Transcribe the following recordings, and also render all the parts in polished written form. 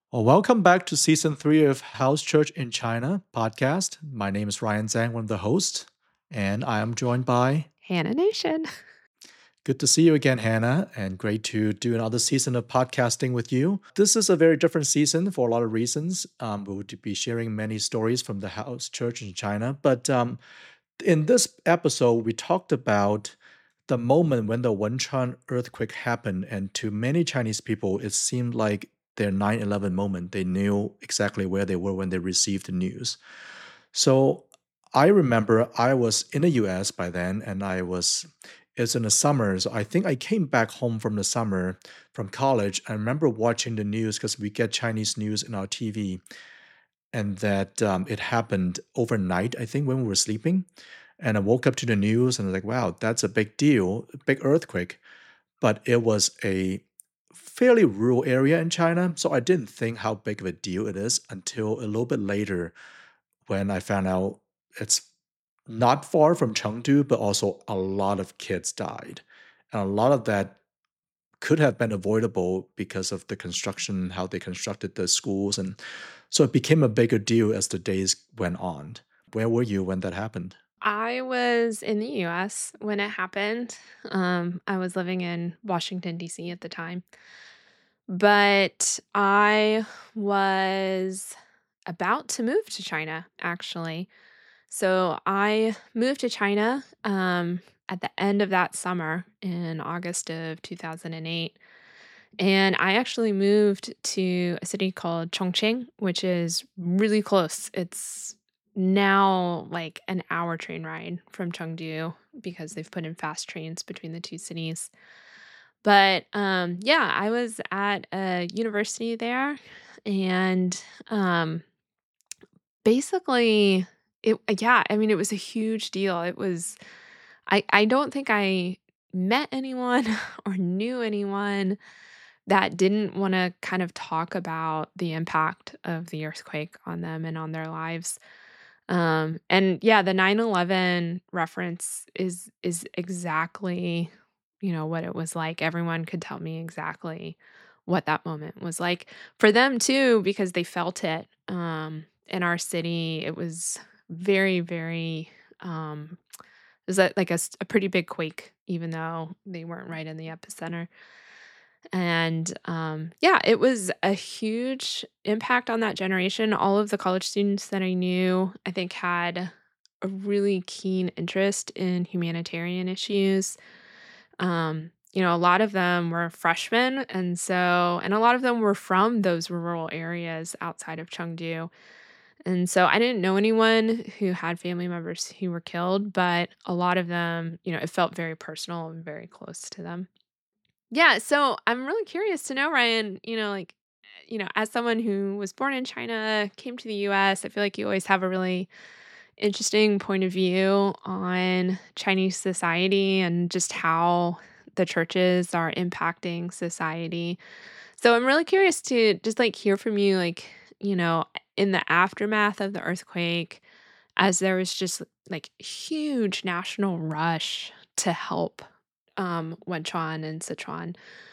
Well, welcome back to season three of House Church in China podcast. My name is Ryan Zhang, one of the hosts, and I am joined by. Hannah Nation. Good to see you again, Hannah, and great to do another season of podcasting with you. This is a very different season for a lot of reasons. We will be sharing many stories from the House Church in China, but in this episode, we talked about the moment when the Wenchuan earthquake happened, and to many Chinese people, it seemed like their 9/11 moment. They knew exactly where they were when they received the news. So I remember I was in the US by then, and it's in the summer. So I think I came back home from the summer from college. I remember watching the news because we get Chinese news in our TV, and that it happened overnight, I think, when we were sleeping. And I woke up to the news and I was like, wow, that's a big deal, a big earthquake. But it was a fairly rural area in China. So I didn't think how big of a deal it is until a little bit later when I found out it's not far from Chengdu, but also a lot of kids died. And a lot of that could have been avoidable because of the construction, how they constructed the schools. And so it became a bigger deal as the days went on. Where were you when that happened? I was in the US when it happened. I was living in Washington, D.C. at the time, but I was about to move to China, actually. So I moved to China at the end of that summer in August of 2008. And I actually moved to a city called Chongqing, which is really close. It's now like an hour train ride from Chengdu because they've put in fast trains between the two cities. But yeah, I was at a university there, and basically, yeah, I mean, it was a huge deal. I don't think I met anyone or knew anyone that didn't wanna kind of talk about the impact of the earthquake on them and on their lives. And yeah, the 9/11 reference is exactly, what it was like. Everyone could tell me exactly what that moment was like for them too, because they felt it. In our city, it was very, very, it was a pretty big quake, even though they weren't right in the epicenter. And, yeah, it was a huge impact on that generation. All of the college students that I knew, I think, had a really keen interest in humanitarian issues. A lot of them were freshmen, and a lot of them were from those rural areas outside of Chengdu. And so I didn't know anyone who had family members who were killed, but a lot of them, it felt very personal and very close to them. Yeah, so I'm really curious to know, Ryan, as someone who was born in China, came to the US, I feel like you always have a really interesting point of view on Chinese society and just how the churches are impacting society. So I'm really curious to just hear from you, in the aftermath of the earthquake, as there was just huge national rush to help Wenchuan and Sichuan.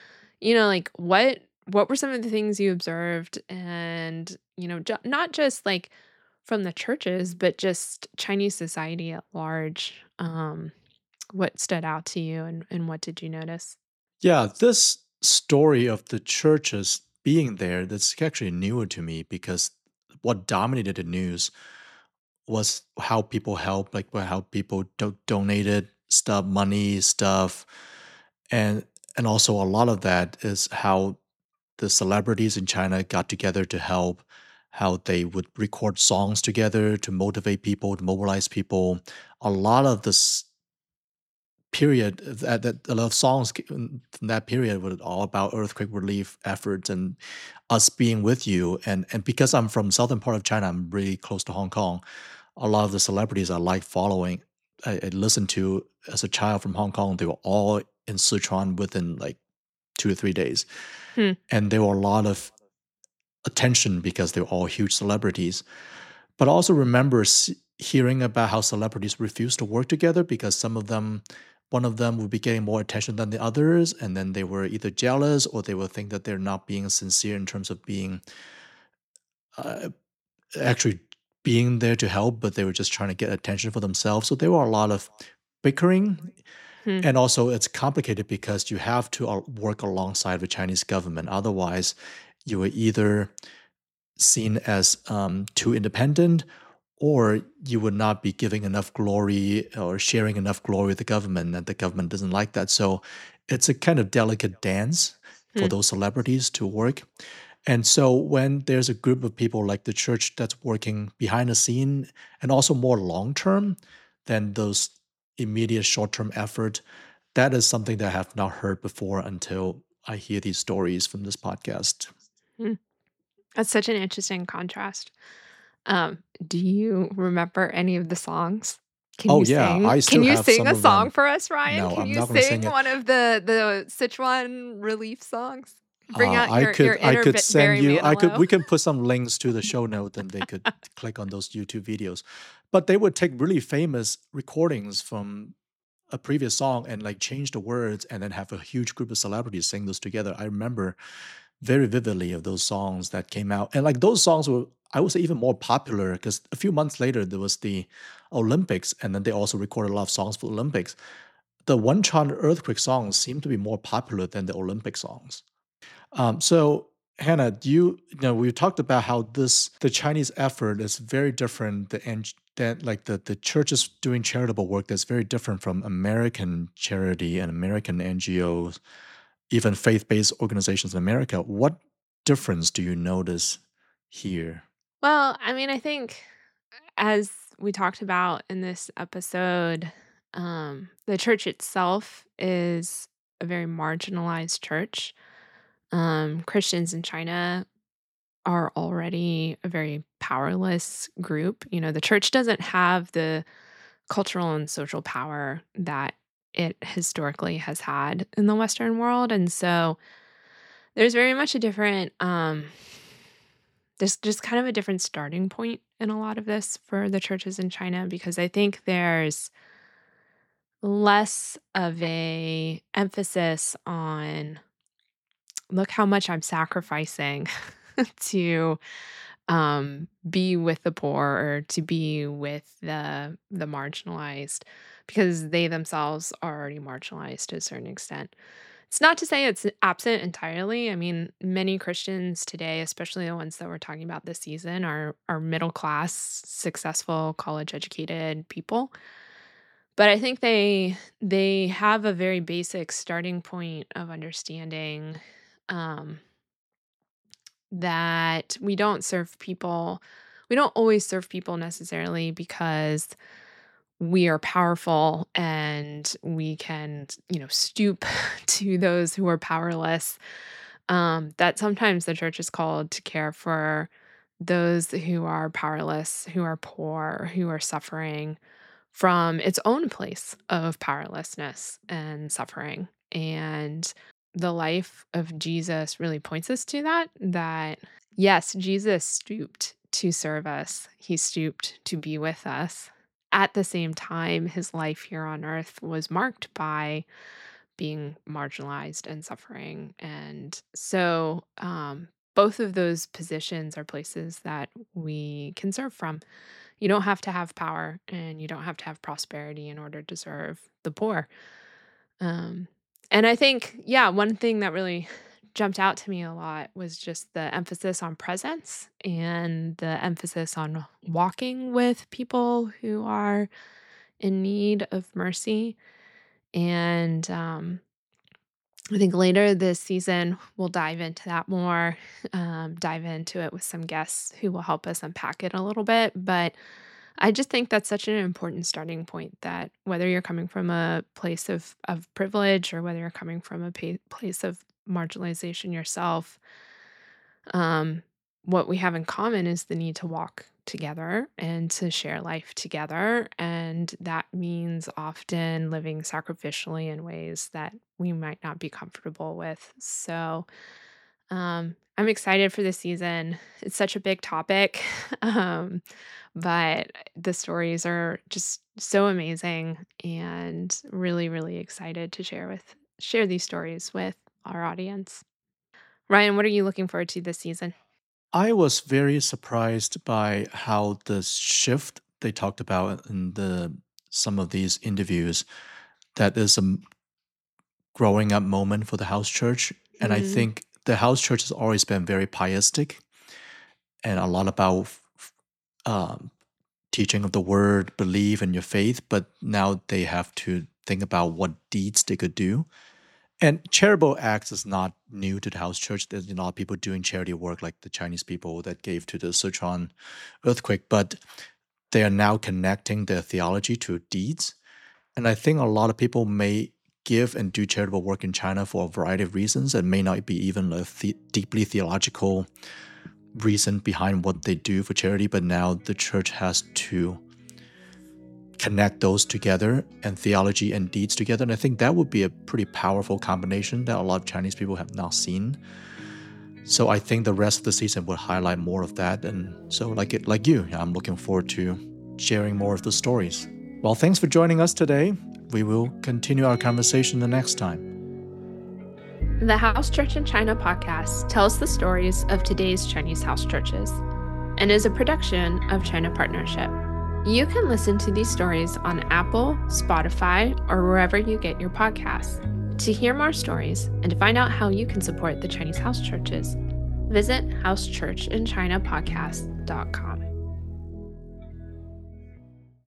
What were some of the things you observed, and not just from the churches, but just Chinese society at large? What stood out to you, and what did you notice? Yeah, this story of the churches being there, that's actually newer to me because what dominated the news was how people helped, like how people donated stuff, money, stuff, and also a lot of that is how the celebrities in China got together to help, how they would record songs together to motivate people, to mobilize people. A lot of this period that a lot of songs from that period were all about earthquake relief efforts and us being with you. And because I'm from southern part of China, I'm really close to Hong Kong. A lot of the celebrities I like following, I listened to as a child from Hong Kong. They were all in Sichuan within like 2 or 3 days, Hmm. and there were a lot of attention because they were all huge celebrities. But I also remember hearing about how celebrities refused to work together because one of them would be getting more attention than the others, and then they were either jealous or they would think that they're not being sincere in terms of being uh, actually being there to help, but they were just trying to get attention for themselves. So there were a lot of bickering. Hmm. And also, it's complicated because you have to work alongside the Chinese government. Otherwise, you were either seen as too independent, or you would not be giving enough glory or sharing enough glory with the government, and the government doesn't like that. So it's a kind of delicate dance for Hmm. those celebrities to work. And so when there's a group of people like the church that's working behind the scene and also more long term than those immediate short term effort, that is something that I have not heard before until I hear these stories from this podcast. Hmm. That's such an interesting contrast. Do you remember any of the songs? Can Oh you yeah, sing I can still you have sing some a of song them. for us, Ryan? No, Can I'm you not going to sing sing it. one of the Sichuan relief songs? Bring out your I inner could send Barry you. I could. Manilow. We can put some links to the show note, and they could click on those YouTube videos. But they would take really famous recordings from a previous song and like change the words, and then have a huge group of celebrities sing those together. I remember very vividly of those songs that came out, and like those songs were, I would say, even more popular because a few months later there was the Olympics, and then they also recorded a lot of songs for the Olympics. The Wenchuan earthquake songs seem to be more popular than the Olympic songs. So Hannah, you know we talked about how the Chinese effort is very different. That like the churches doing charitable work that's very different from American charity and American NGOs, even faith-based organizations in America. What difference do you notice here? Well, I mean, I think as we talked about in this episode, the church itself is a very marginalized church. Christians in China are already a very powerless group. You know, the church doesn't have the cultural and social power that it historically has had in the Western world. And so there's very much a different, there's just kind of a different starting point in a lot of this for the churches in China because I think there's less of a emphasis on look how much I'm sacrificing to be with the poor or to be with the marginalized because they themselves are already marginalized to a certain extent. It's not to say it's absent entirely. I mean, many Christians today, especially the ones that we're talking about this season, are middle class, successful, college educated people. But I think they have a very basic starting point of understanding um, that we don't always serve people necessarily because we are powerful and we can, you know, stoop to those who are powerless. That sometimes the church is called to care for those who are powerless, who are poor, who are suffering from its own place of powerlessness and suffering. And the life of Jesus really points us to that yes, Jesus stooped to serve us. He stooped to be with us. At the same time, his life here on earth was marked by being marginalized and suffering. And so both of those positions are places that we can serve from. You don't have to have power and you don't have to have prosperity in order to serve the poor. Um, and I think, yeah, one thing that really jumped out to me a lot was just the emphasis on presence and the emphasis on walking with people who are in need of mercy. And I think later this season, we'll dive into that more, dive into it with some guests who will help us unpack it a little bit. But I just think that's such an important starting point that whether you're coming from a place of privilege or whether you're coming from a place of marginalization yourself, um, what we have in common is the need to walk together and to share life together. And that means often living sacrificially in ways that we might not be comfortable with. So, I'm excited for this season. It's such a big topic, but the stories are just so amazing, and really, really excited to share these stories with our audience. Ryan, what are you looking forward to this season? I was very surprised by how the shift they talked about in some of these interviews, that is a growing up moment for the house church. And I Mm, think the house church has always been very pietistic and a lot about um, teaching of the word, believe in your faith, but now they have to think about what deeds they could do. And charitable acts is not new to the house church. There's a lot of people doing charity work, like the Chinese people that gave to the Sichuan earthquake, but they are now connecting their theology to deeds. And I think a lot of people may give and do charitable work in China for a variety of reasons, and may not be even a deeply theological reason behind what they do for charity, but now the church has to connect those together, and theology and deeds together. And I think that would be a pretty powerful combination that a lot of Chinese people have not seen. So I think the rest of the season will highlight more of that. And so like you, I'm looking forward to sharing more of the stories. Well, thanks for joining us today. We will continue our conversation the next time. The House Church in China podcast tells the stories of today's Chinese house churches and is a production of China Partnership. You can listen to these stories on Apple, Spotify, or wherever you get your podcasts. To hear more stories and to find out how you can support the Chinese house churches, visit housechurchinchinapodcast.com.